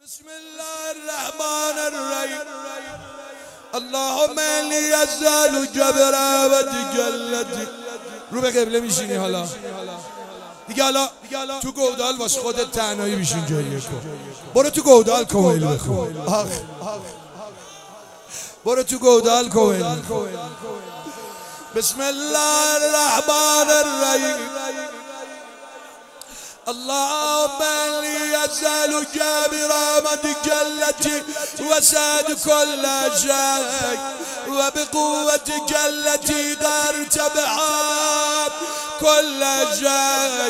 بسم الله الرحمن الرحیم. اللهم لی یزال جبر و تجلتی. رو به قبله میشینی حالا دیگه. حالا تو گودال واسه خودت تنهایی بشین گریه کن. برو تو گودال کویل بخون. برو تو گودال کویل بخون. بسم الله الرحمن الرحیم. اللهم ليزال جابر رحمتك التي وسعت كل شيء وبقوتك التي دارت بها كل شيء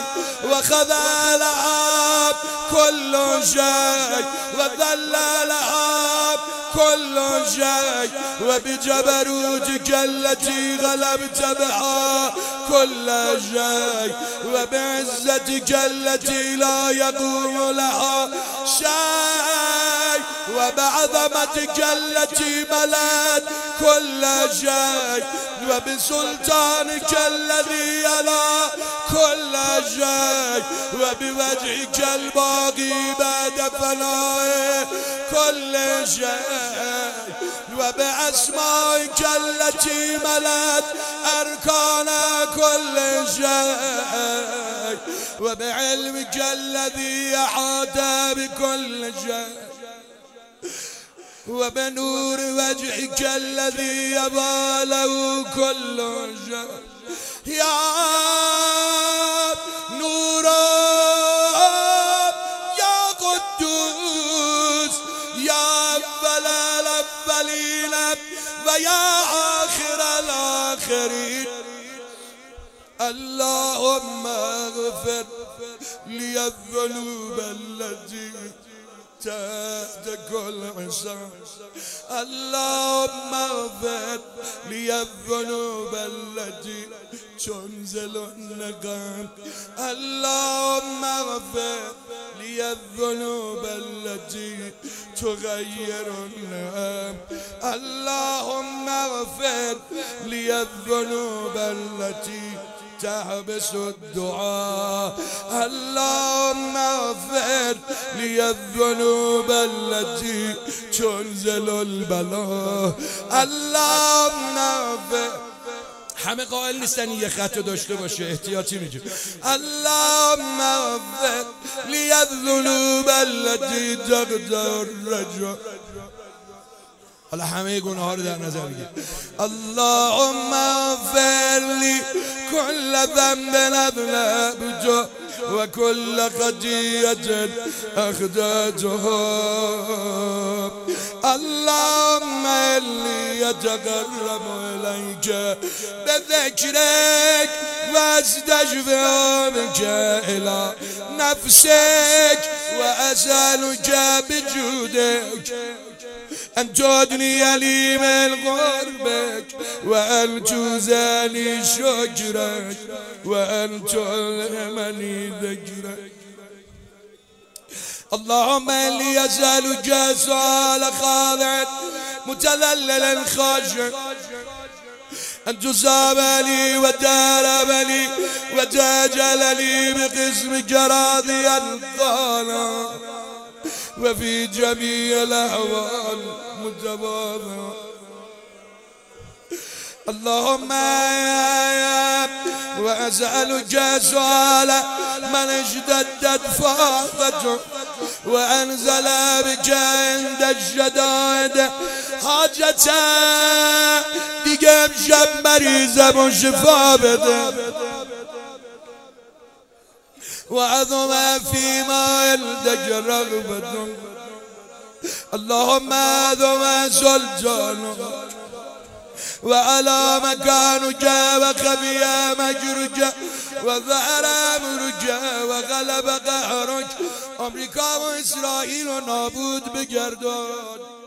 وخذلها كل شيء وذللها كل شيء وبجبروتك التي غلبت بها كل شيء وبعزتك التي لا يقوم لها شيء وبعظمتك التي ملأت كل شيء وبسلطانك الذي يلا كل شيء وبوجهك الباقي بعد فنائه كل شيء وبأسمائك التي ملأت أركان كل شيء وبعلمك الذي أحاط بكل شيء وبنور وجهك الذي يباله كل شيء. يا نور يا قدوس يا أول الأولين ويا آخر الآخرين. اللهم اغفر لي الذنوب التي تحت كل عصام. اللهم اغفر لي الذنوب التي تنزل النقام. اللهم اغفر لي الذنوب التي تغير النعم. اللهم اغفر لي الذنوب التي تحبس الدعاء. اللهم اغفر لي الذنوب التي تنزل البلاء. اللهم اغفر. همه قائل نیستن یه خط داشته باشه، احتیاطی میگه. اللهم اغفر لي الذنوب التي تقدر الرجاء. حالا همه گناه ها رو در نظر بگیر. اللهم اغفر لي كل ذنب أذنبته وكل خطيئة أخطأتها. اللهم إني أتقرب إليك بذكرك وأستشفع بك إلى نفسك وأسألك بجودك أن تدني لي من قربك وأن تزالي شكرك وأن تلهمني ذكرك. اللهم إني أسألك سؤال خاضع متذللا خاشع أن تصاب لي وتهرب لي وتجل لي بقسمك راضيا قالا وفي جميع الأحوال متواضعا. اللهم وأسألك سؤال من اشتدت فاقته وأنزل بك عند الشدائد حاجته. دیگه امشب مریضم و شفا بده. وعظم فيما عندك رغبة. اللهم عظم سلطانك وعلى مكانك وخفي مجرك وظهر أمرك وغلب قهرك. امریکا و اسرائیل رو نابود بگردان.